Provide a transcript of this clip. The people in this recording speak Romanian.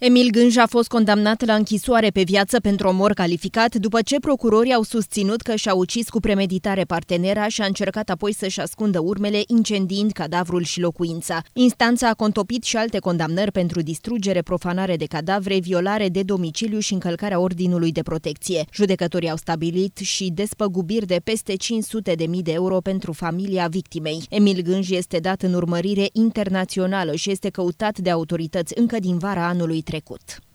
Emil Gânj a fost condamnat la închisoare pe viață pentru omor calificat după ce procurorii au susținut că și-a ucis cu premeditare partenera și a încercat apoi să-și ascundă urmele, incendiind cadavrul și locuința. Instanța a contopit și alte condamnări pentru distrugere, profanare de cadavre, violare de domiciliu și încălcarea ordinului de protecție. Judecătorii au stabilit și despăgubiri de peste 500.000 de euro pentru familia victimei. Emil Gânj este dat în urmărire internațională și este căutat de autorități încă din vara anului trecut.